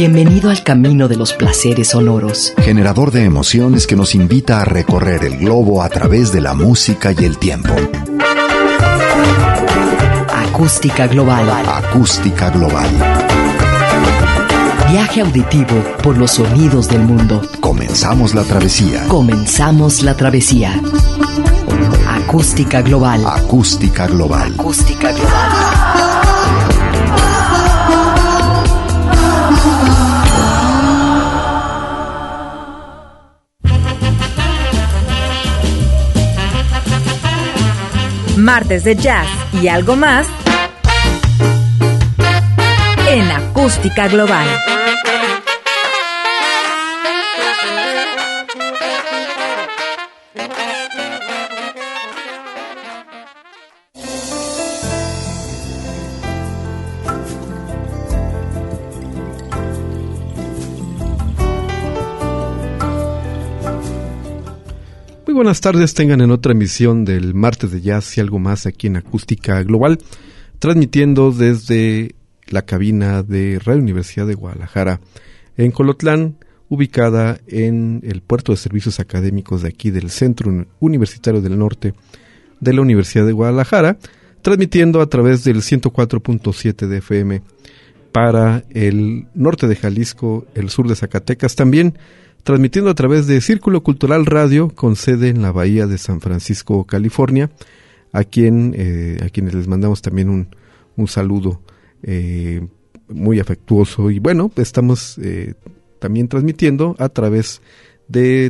Bienvenido al camino de los placeres sonoros. Generador de emociones que nos invita a recorrer el globo a través de la música y el tiempo. Acústica Global. Acústica Global. Viaje auditivo por los sonidos del mundo. Comenzamos la travesía. Comenzamos la travesía. Acústica Global. Acústica Global. Acústica Global. Martes de jazz y algo más en Acústica Global. Muy buenas tardes, tengan en otra emisión del Martes de Jazz y algo más aquí en Acústica Global, transmitiendo desde la cabina de Radio Universidad de Guadalajara en Colotlán, ubicada en el puerto de servicios académicos de aquí del Centro Universitario del Norte de la Universidad de Guadalajara, transmitiendo a través del 104.7 de FM para el norte de Jalisco, el sur de Zacatecas, también transmitiendo a través de Círculo Cultural Radio, con sede en la Bahía de San Francisco, California, a quienes les mandamos también un saludo muy afectuoso. Y bueno, estamos también transmitiendo a través de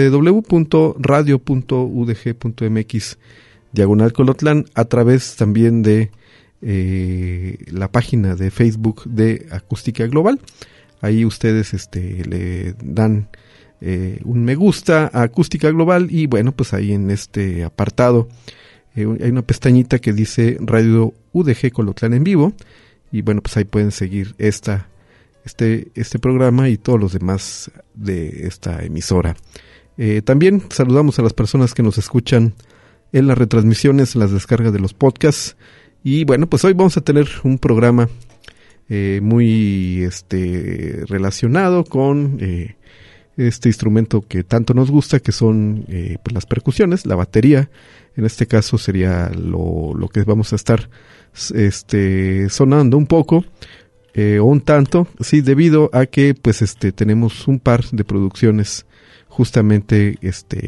www.radio.udg.mx/Colotlán, a través también de la página de Facebook de Acústica Global. Ahí ustedes le dan un me gusta a Acústica Global y bueno, pues ahí en este apartado hay una pestañita que dice Radio UDG Colotlán en vivo y bueno, pues ahí pueden seguir este programa y todos los demás de esta emisora. También saludamos a las personas que nos escuchan en las retransmisiones, en las descargas de los podcasts y bueno, pues hoy vamos a tener un programa muy relacionado con este instrumento que tanto nos gusta, que son pues las percusiones, la batería. En este caso sería lo que vamos a estar sonando un poco o un tanto, sí, debido a que pues tenemos un par de producciones justamente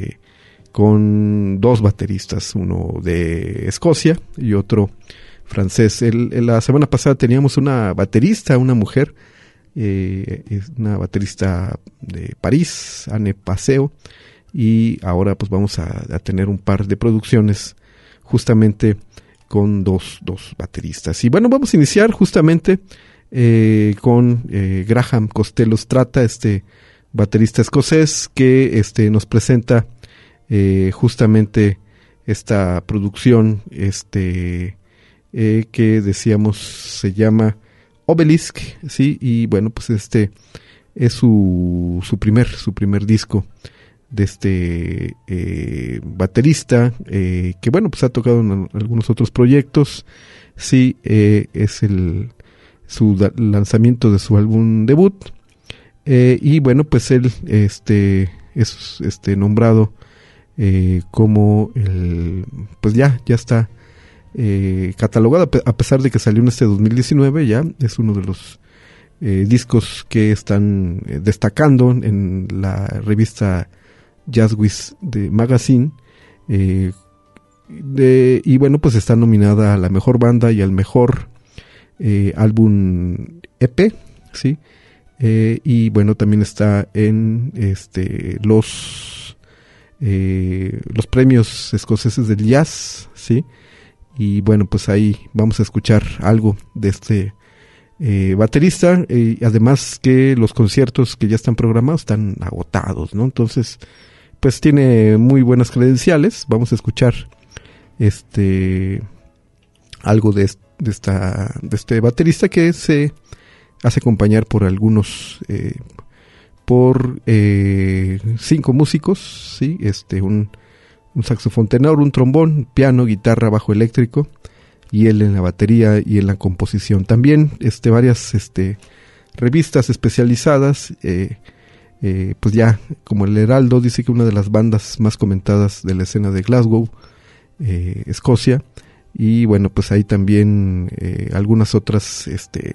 con dos bateristas, uno de Escocia y otro francés. La semana pasada teníamos una baterista, una mujer, una baterista de París, Anne Paseo, y ahora pues vamos a tener un par de producciones justamente con dos bateristas. Y bueno, vamos a iniciar justamente con Graham Costello Strata, baterista escocés que nos presenta justamente esta producción que decíamos se llama Obelisk, sí, y bueno, pues es su primer disco de baterista, que bueno, pues ha tocado en algunos otros proyectos, sí, es su lanzamiento de su álbum debut, y bueno, pues él es nombrado como pues ya está catalogado, a pesar de que salió en 2019, ya es uno de los discos que están destacando en la revista Jazzwiz de Magazine, y bueno, pues está nominada a la mejor banda y al mejor álbum EP, sí, y bueno, también está en los premios escoceses del jazz, sí. Y bueno, pues ahí vamos a escuchar algo de baterista, además que los conciertos que ya están programados están agotados, ¿no? Entonces, pues tiene muy buenas credenciales. Vamos a escuchar algo de este baterista que se hace acompañar por algunos por 5 músicos, sí, un saxofón tenor, un trombón, piano, guitarra, bajo eléctrico, y él en la batería y en la composición. También varias revistas especializadas, pues ya, como el Heraldo dice que una de las bandas más comentadas de la escena de Glasgow, Escocia, y bueno, pues hay también algunas otras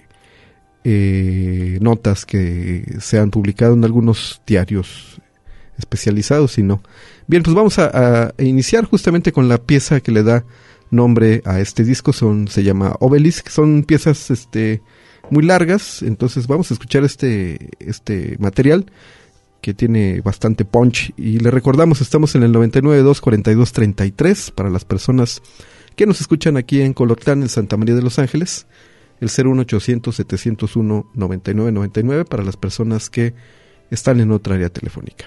notas que se han publicado en algunos diarios especializados y no. Bien, pues vamos a iniciar justamente con la pieza que le da nombre a este disco, se llama Obelisk. Son piezas muy largas, entonces vamos a escuchar este material que tiene bastante punch, y le recordamos, estamos en el 99.242.33 para las personas que nos escuchan aquí en Colotlán, en Santa María de los Ángeles, el 01800-701-9999 para las personas que están en otra área telefónica.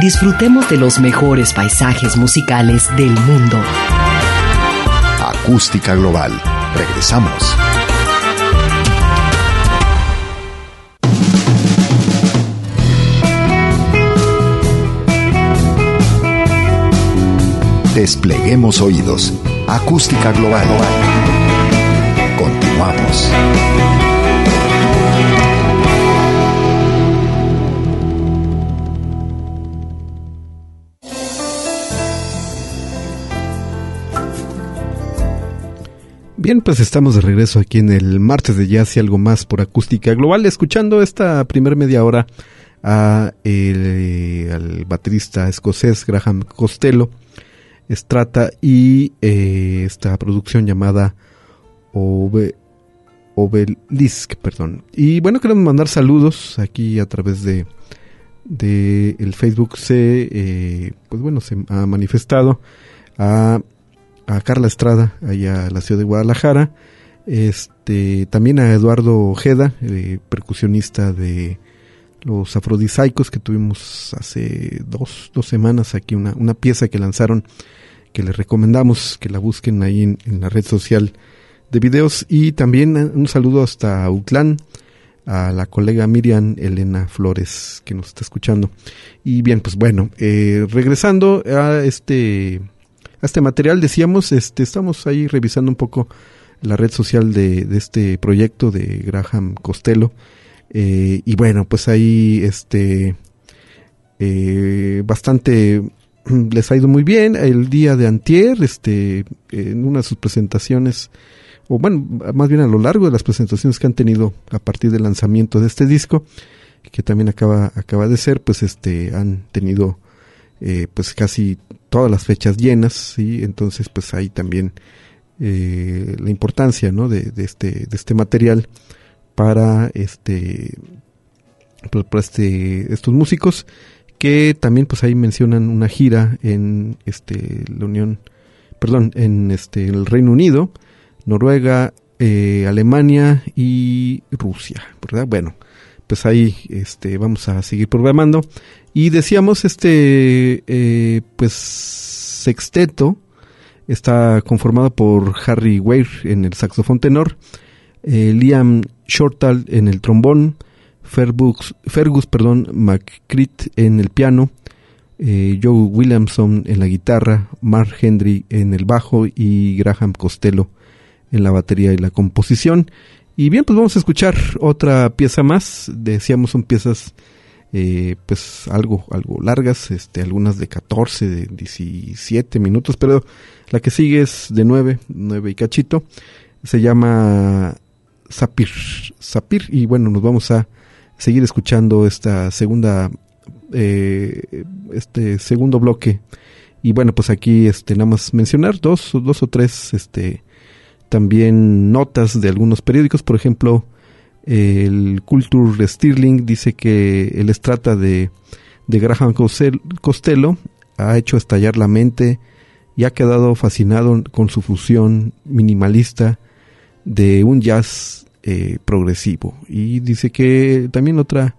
disfrutemos de los mejores paisajes musicales del mundo. Acústica Global. Regresamos. Despleguemos oídos. Acústica Global. Continuamos. Bien, pues estamos de regreso aquí en el martes de Jazz y algo más por Acústica Global, escuchando esta primer media hora al baterista escocés Graham Costello, Strata, y esta producción llamada Obelisk, perdón. Y bueno, queremos mandar saludos aquí a través de el Facebook. Se ha manifestado a Carla Estrada, allá a la ciudad de Guadalajara, también a Eduardo Ojeda, percusionista de los Afrodisaicos, que tuvimos hace dos semanas aquí una pieza que lanzaron, que les recomendamos que la busquen ahí en la red social de videos. Y también un saludo hasta Autlán, a la colega Miriam Elena Flores, que nos está escuchando. Y bien, pues bueno, regresando a este material, decíamos, estamos ahí revisando un poco la red social de este proyecto de Graham Costello, y bueno, pues ahí bastante les ha ido muy bien. El día de antier, en una de sus presentaciones, o bueno, más bien a lo largo de las presentaciones que han tenido a partir del lanzamiento de este disco, que también acaba de ser, pues han tenido pues casi todas las fechas llenas, ¿sí? Entonces pues ahí también la importancia, ¿no?, de este material para estos músicos, que también pues ahí mencionan una gira en el Reino Unido, Noruega, Alemania y Rusia, ¿verdad? Bueno, pues ahí vamos a seguir programando. Y decíamos, pues sexteto está conformado por Harry Weir en el saxofón tenor, Liam Shortall en el trombón, Fergus McCreed en el piano, Joe Williamson en la guitarra, Mark Hendry en el bajo y Graham Costello en la batería y la composición. Y bien, pues vamos a escuchar otra pieza más. Decíamos, son piezas pues algo largas, algunas de 14, de 17 minutos, pero la que sigue es de 9 y cachito. Se llama Sapir, y bueno, nos vamos a seguir escuchando esta segunda segundo bloque. Y bueno, pues aquí nada más mencionar dos o tres también notas de algunos periódicos. Por ejemplo, el Culture Stirling dice que el Strata de Graham Costello ha hecho estallar la mente y ha quedado fascinado con su fusión minimalista de un jazz progresivo. Y dice que también otra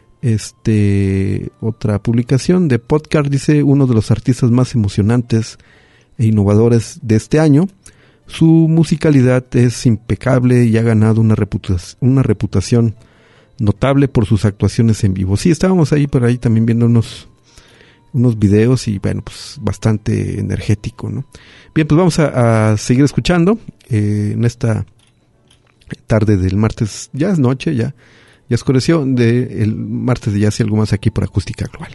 publicación de Podcast dice: uno de los artistas más emocionantes e innovadores de este año. Su musicalidad es impecable y ha ganado una reputación notable por sus actuaciones en vivo. Sí, estábamos ahí por ahí también viendo unos videos, y bueno, pues bastante energético, ¿no? Bien, pues vamos a seguir escuchando en esta tarde del martes. Ya es noche, ya oscureció, el martes de Jazz y algo más aquí por Acústica Global.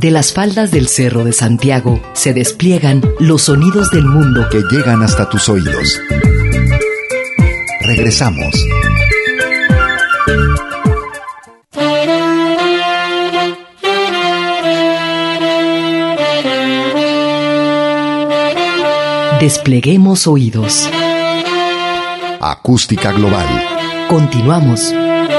De las faldas del Cerro de Santiago se despliegan los sonidos del mundo que llegan hasta tus oídos. Regresamos. Despleguemos oídos. Acústica Global. Continuamos.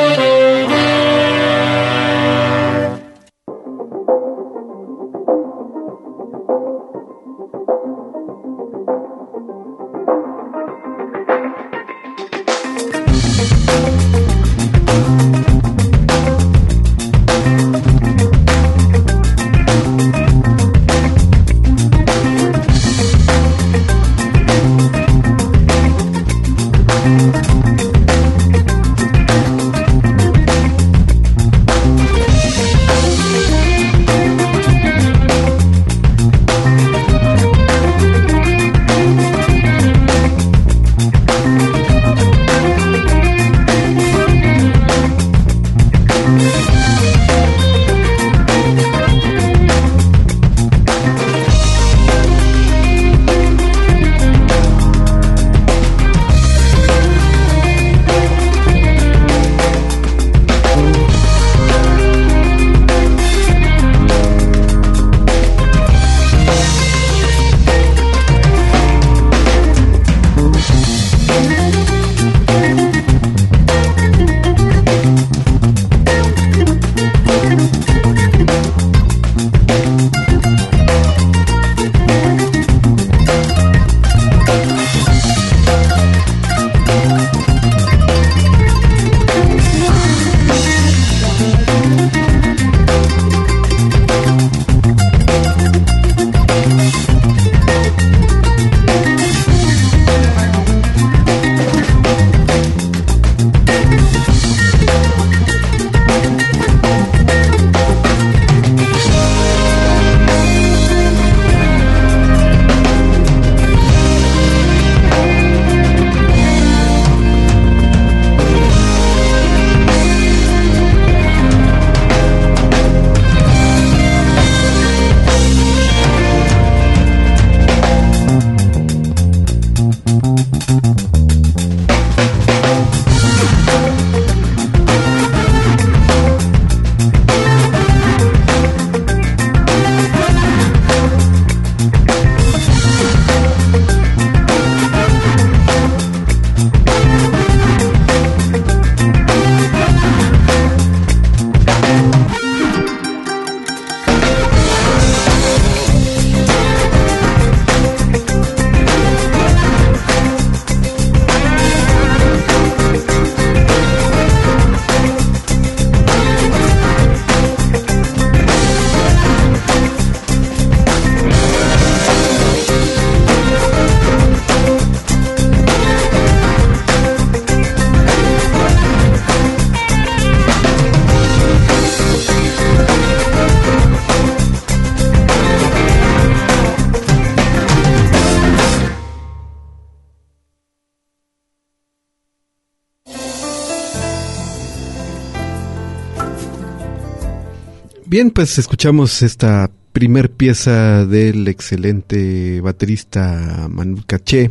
Bien, pues escuchamos esta primer pieza del excelente baterista Manu Katché,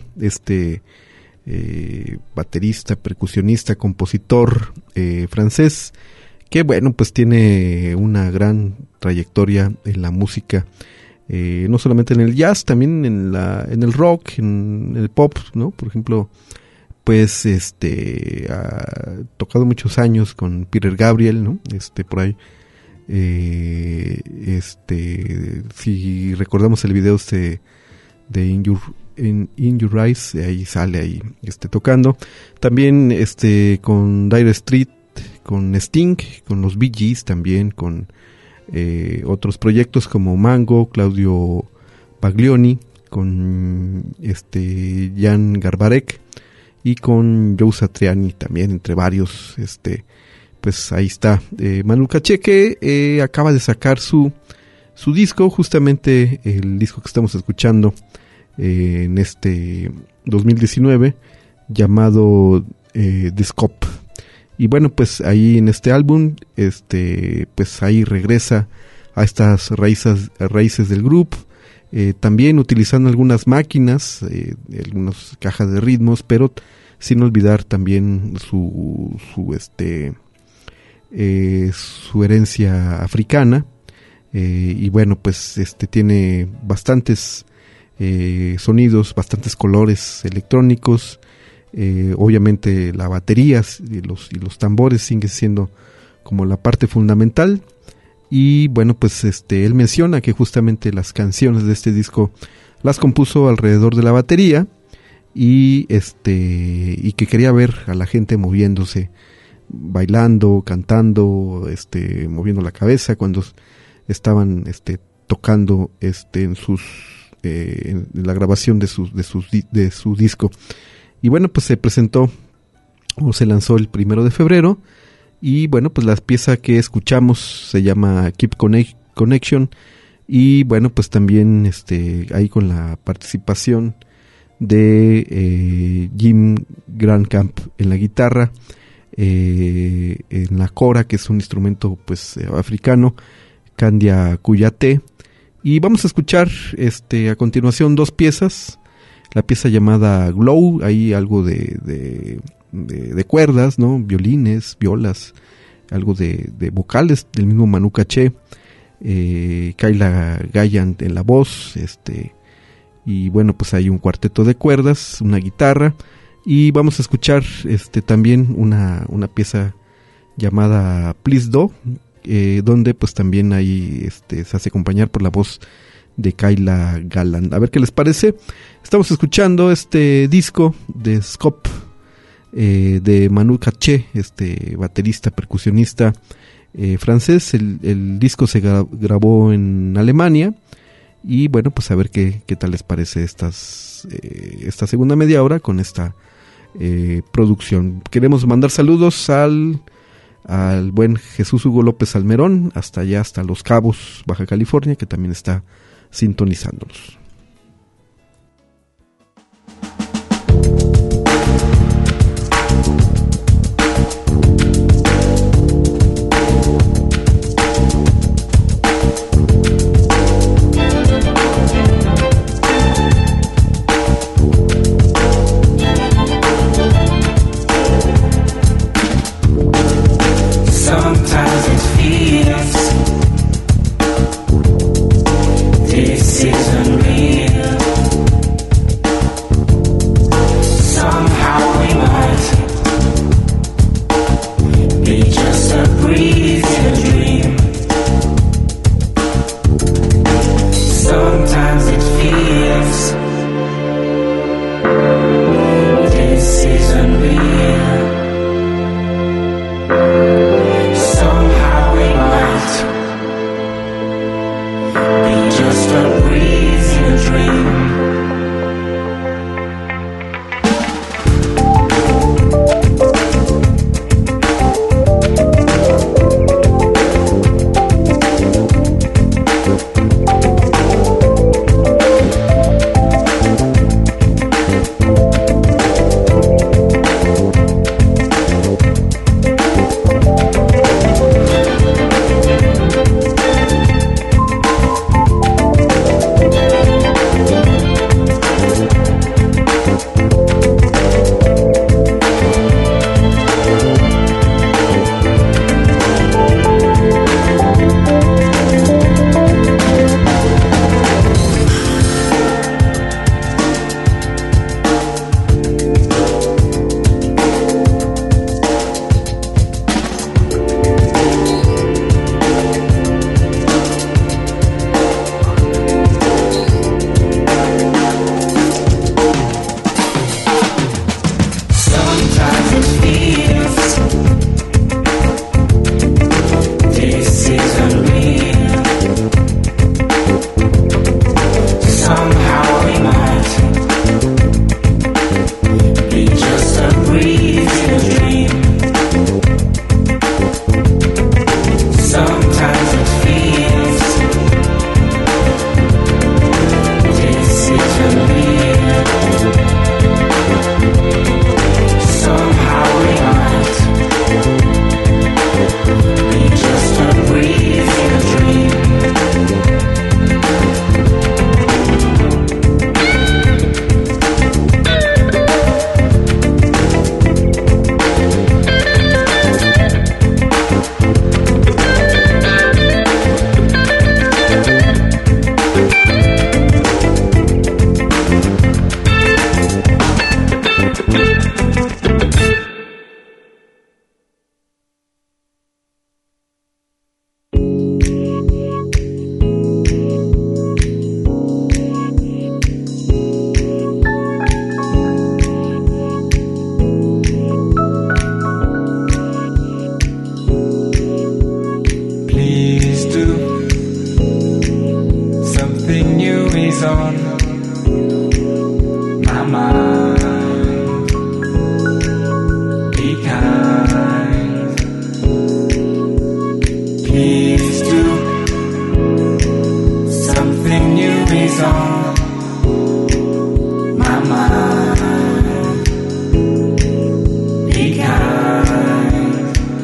baterista, percusionista, compositor francés, que bueno, pues tiene una gran trayectoria en la música, no solamente en el jazz, también en el rock, en el pop, ¿no? Por ejemplo, pues ha tocado muchos años con Peter Gabriel, ¿no? Por ahí. Si recordamos el video de In Your Eyes, ahí sale ahí tocando. También con Dire Straits, con Sting, con los Bee Gees también, con otros proyectos como Mango, Claudio Baglioni, con Jan Garbarek y con Joe Satriani también, entre varios. Pues ahí está Manu Katché, que acaba de sacar su disco, justamente el disco que estamos escuchando en 2019, llamado The Scope. Y bueno, pues ahí en este álbum, pues ahí regresa a estas raíces del grupo, también utilizando algunas máquinas, algunas cajas de ritmos, pero sin olvidar también su herencia africana, y bueno, pues tiene bastantes sonidos, bastantes colores electrónicos. Obviamente la batería y los tambores siguen siendo como la parte fundamental. Y bueno, pues él menciona que justamente las canciones de este disco las compuso alrededor de la batería, y que quería ver a la gente moviéndose, bailando, cantando, moviendo la cabeza cuando estaban tocando en la grabación de su disco. Y bueno, pues se presentó o se lanzó el 1 de febrero. Y bueno, pues la pieza que escuchamos se llama Keep Connection, y bueno, pues también ahí con la participación de Jim Grandcamp en la guitarra, en la kora, que es un instrumento pues africano, Candia Kuyate. Y vamos a escuchar a continuación dos piezas. La pieza llamada Glow, hay algo de cuerdas, ¿no? Violines, violas, algo de vocales del mismo Manu Katché, Kyla Gallant en la voz, y bueno, pues hay un cuarteto de cuerdas, una guitarra, y vamos a escuchar también una pieza llamada Please Do, donde pues también ahí se hace acompañar por la voz de Kyla Gallant. A ver qué les parece. Estamos escuchando este disco de Scope, de Manu Katché, baterista, percusionista francés. El disco se grabó en Alemania, y bueno, pues a ver qué tal les parece esta segunda media hora con esta producción. Queremos mandar saludos al buen Jesús Hugo López Almerón, hasta allá, hasta Los Cabos, Baja California, que también está sintonizándonos. This isn't real. is on my mind. Be kind, please do. Something new is on my mind. Be kind.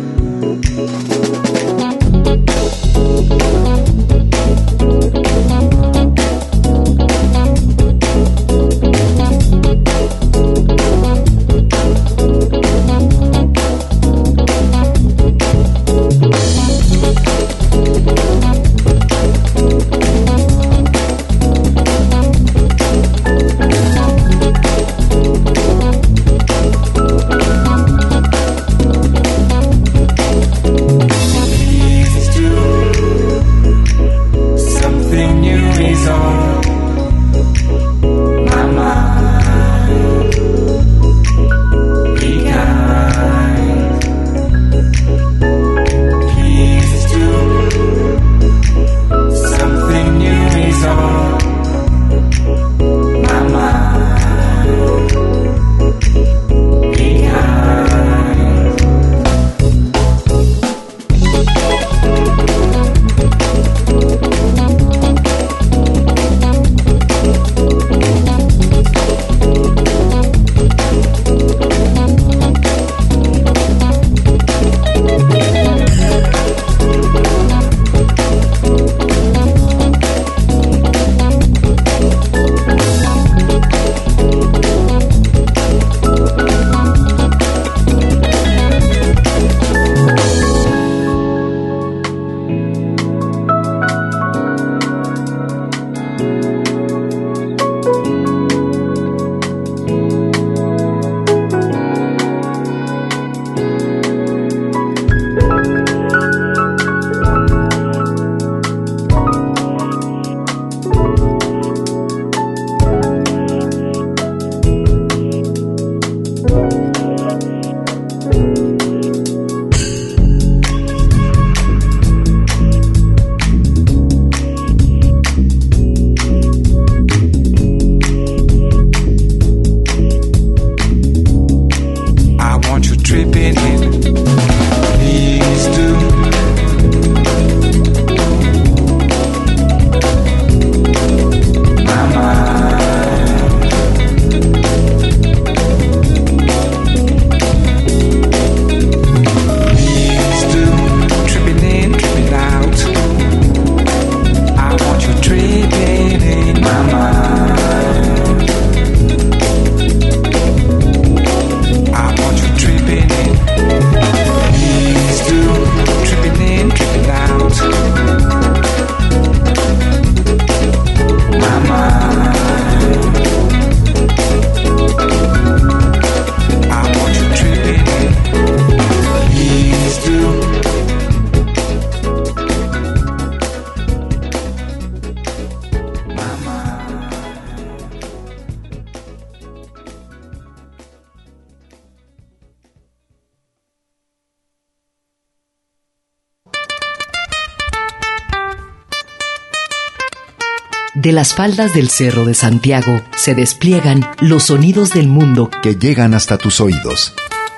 De las faldas del Cerro de Santiago se despliegan los sonidos del mundo que llegan hasta tus oídos.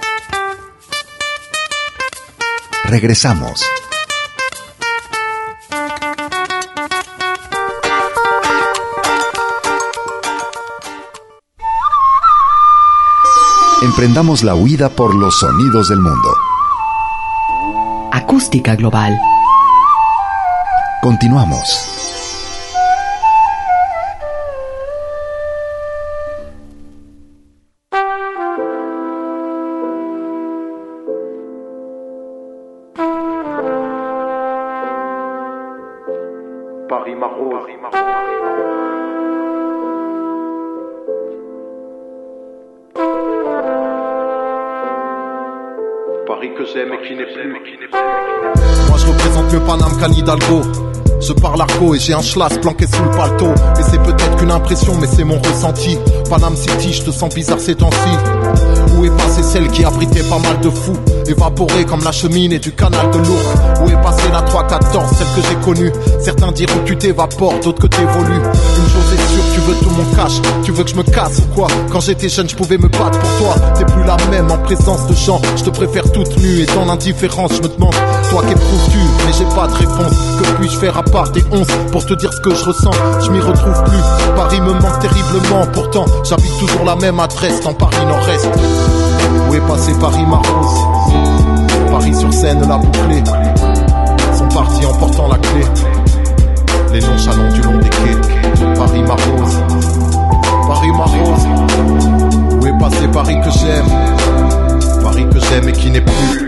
Regresamos. Emprendamos la huida por los sonidos del mundo. Acústica Global. Continuamos. Moi je représente mieux Paname qu'Anne Hidalgo. Je parle argot et j'ai un schlass planqué sous le paletot. Et c'est peut-être qu'une impression mais c'est mon ressenti. Paname City, je te sens bizarre ces temps-ci. Où est passée celle qui abritait pas mal de fous, évaporée comme la cheminée du canal de l'Ourcq? Où est passée la 314, celle que j'ai connue? Certains diront que tu t'évapores, d'autres que t'évolues. Une chose est sûre, tu veux tout mon cash. Tu veux que je me casse ou quoi? Quand j'étais jeune, je pouvais me battre pour toi. T'es plus la même en présence de gens. Je te préfère toute nue et dans l'indifférence, je me demande, toi qu'éprouves-tu? Mais j'ai pas de réponse. Que puis-je faire à part des 11 pour te dire ce que je ressens? Je m'y retrouve plus. Paris me manque terriblement. Pourtant, j'habite toujours la même adresse dans Paris Nord-Est. Où est passé Paris ma rose? Paris sur Seine l'a bouclé. Sont partis en portant la clé. Les nonchalants du long des quais. Paris ma rose. Paris ma rose. Où est passé Paris que j'aime? Paris que j'aime et qui n'est plus.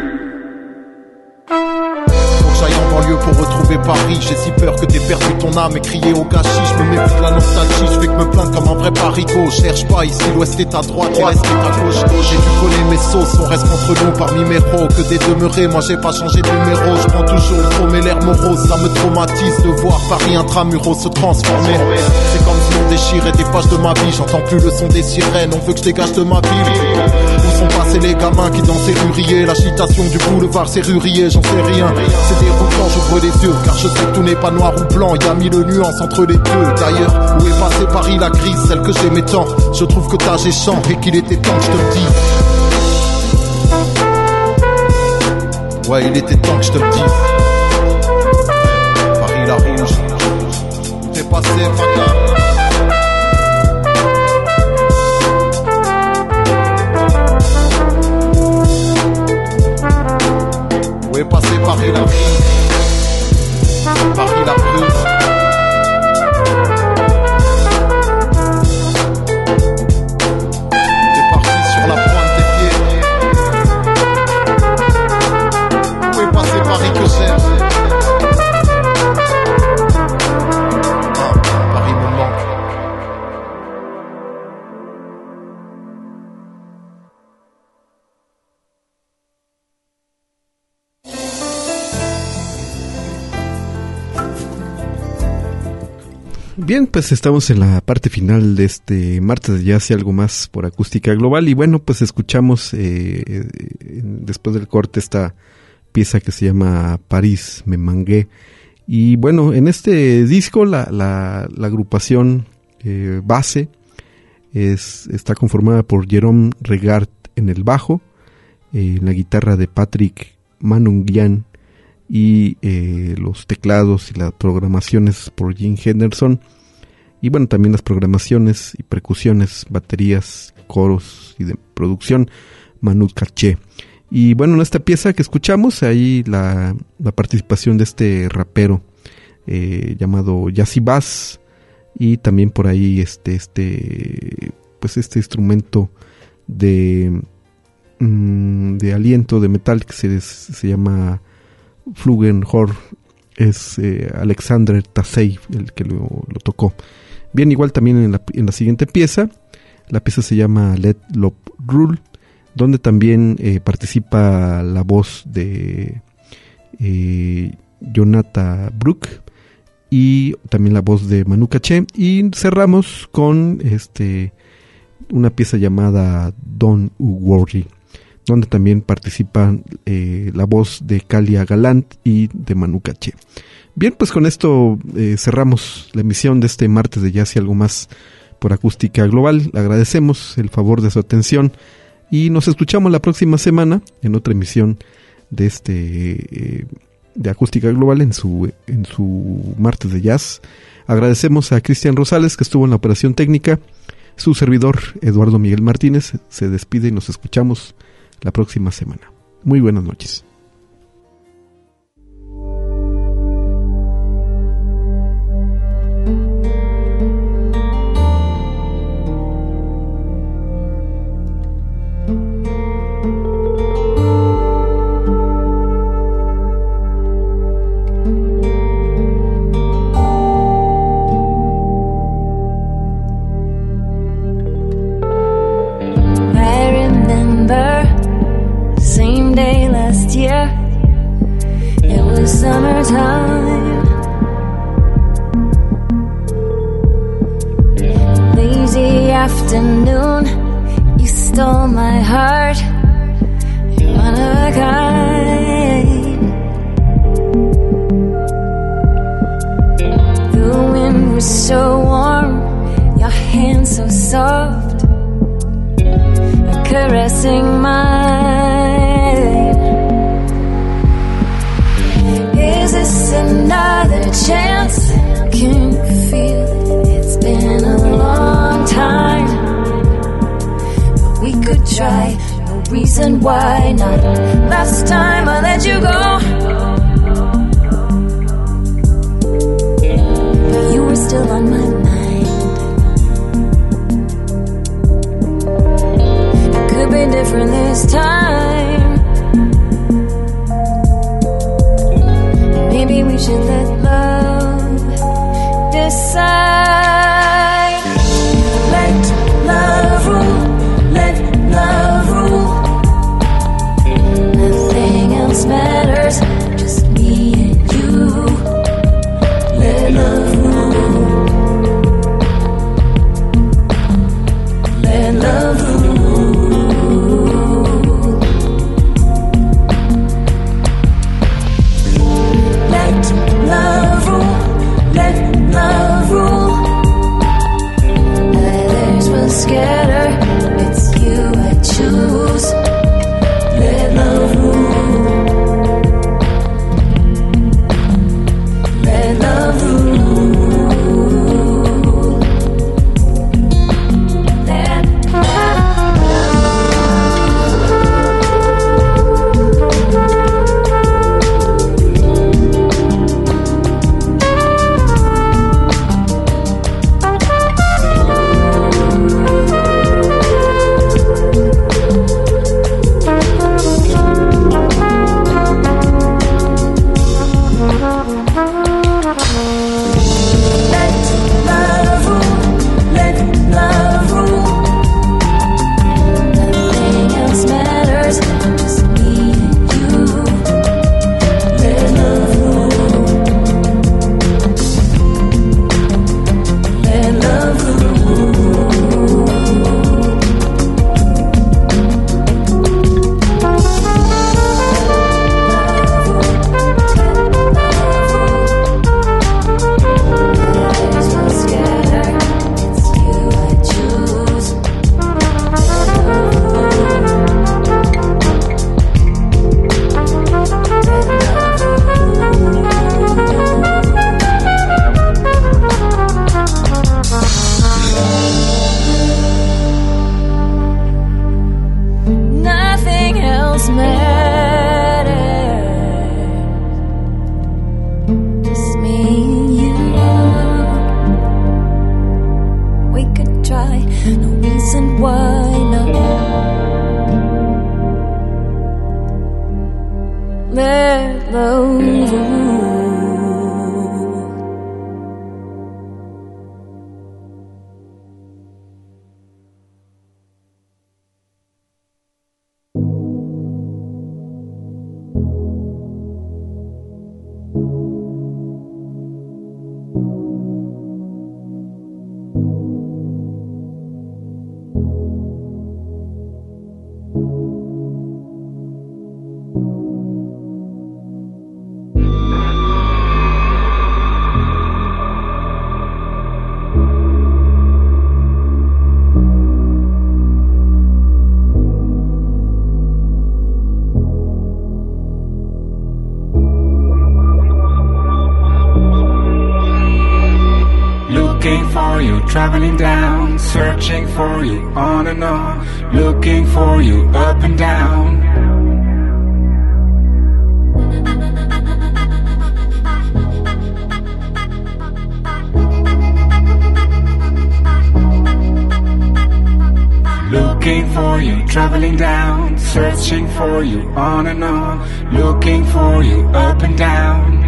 J'aille en banlieue pour retrouver Paris. J'ai si peur que t'aies perdu ton âme et crier au gâchis. Je me méfie de la nostalgie, je fais que me plaindre comme un vrai parigot. Cherche pas ici, l'ouest est à droite et l'est est à gauche. J'ai dû coller mes sauces, on reste contre nous parmi mes héros. Que des demeurés, moi j'ai pas changé de numéro. Je prends toujours le faux mais l'air morose. Ça me traumatise de voir Paris intramuros se transformer. C'est comme si on déchirait des pages de ma vie. J'entends plus le son des sirènes, on veut que je dégage de ma ville. Où sont passés les gamins qui dansaient ruriers? L'agitation du boulevard serrurier, j'en sais rien. C'est déroutant, j'ouvre les yeux, car je sais que tout n'est pas noir ou blanc. Y a mille nuances entre les deux. D'ailleurs, où est passé Paris la grise, celle que j'aimais tant? Je trouve que t'as géchant et qu'il était temps que je te le dise. Ouais, il était temps que je te le dise. Paris la rouge, où t'es passé, Paris? Où est passé Paris la vie? Paris la brûle. T'es parti sur la pointe des pieds. Où est passé Paris que j'aime? Paris me manque. Bien, pues estamos en la parte final de este martes de Jazz y algo más por Acústica Global. Y bueno, pues escuchamos después del corte esta pieza que se llama París me mangué. Y bueno, en este disco la agrupación base está conformada por Jérôme Regard en el bajo, la guitarra de Patrick Manonguian y los teclados y las programaciones por Jim Henderson. Y bueno, también las programaciones y percusiones, baterías, coros y de producción, Manu Caché. Y bueno, en esta pieza que escuchamos, ahí la participación de este rapero llamado Jazzy Bass, y también por ahí este instrumento de aliento de metal que se llama Flugelhorn. Es Alexander Tassey el que lo tocó. Bien, igual también en la siguiente pieza, la pieza se llama Let Love Rule, donde también participa la voz de Jonathan Brook y también la voz de Manu Caché. Y cerramos con una pieza llamada Don't Worry, donde también participan la voz de Kalia Galant y de Manu Caché. Bien, pues con esto cerramos la emisión de este martes de Jazz y algo más por Acústica Global. Le agradecemos el favor de su atención y nos escuchamos la próxima semana en otra emisión de de Acústica Global en su martes de Jazz. Agradecemos a Cristian Rosales, que estuvo en la operación técnica. Su servidor Eduardo Miguel Martínez se despide y nos escuchamos la próxima semana. Muy buenas noches. Afternoon, you stole my heart. You're one of a kind. The wind was so warm, your hands so soft, caressing mine. Is this another chance? Can you feel it? It's been a long time, but we could try. No reason why not. Last time I let you go, but you were still on my mind. It could be different this time. Maybe we should let love decide. Let love rule, let love rule. Nothing else matters, just me and you. Let love rule, let love rule. Let love rule, let love rule. Others will scatter, it's you I choose. Let love rule, let love rule. Let nothing else matters, just me and you. We could try, no reason why not. Let love rule. Looking for you, traveling down, searching for you on and on, looking for you up and down. Looking for you, traveling down, searching for you on and on, looking for you up and down.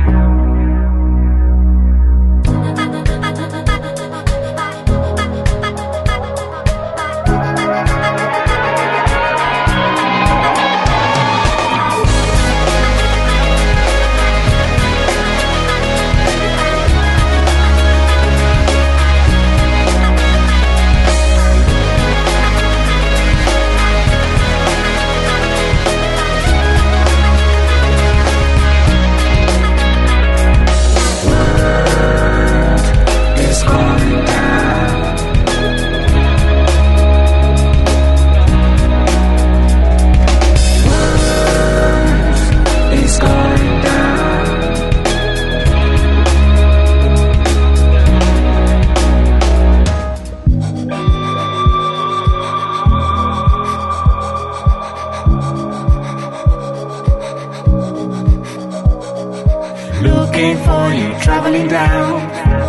traveling down,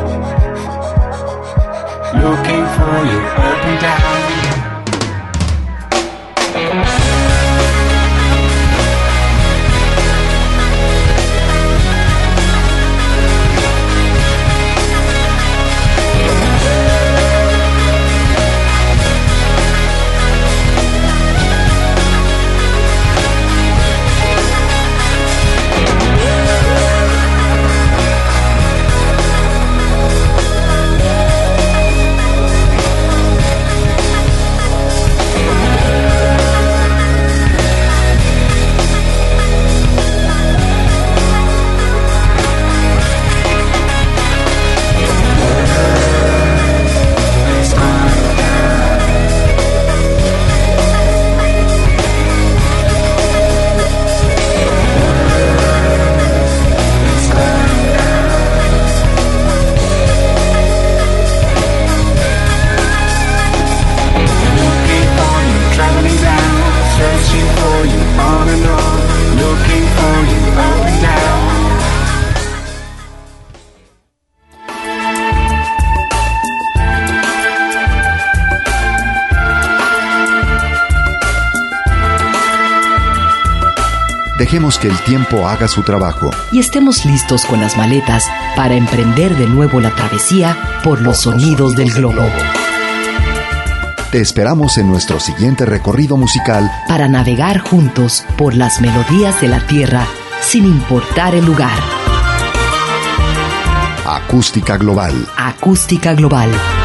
looking for you up and down. Dejemos que el tiempo haga su trabajo. Y estemos listos con las maletas para emprender de nuevo la travesía por los sonidos del globo. Te esperamos en nuestro siguiente recorrido musical para navegar juntos por las melodías de la tierra sin importar el lugar. Acústica Global. Acústica Global.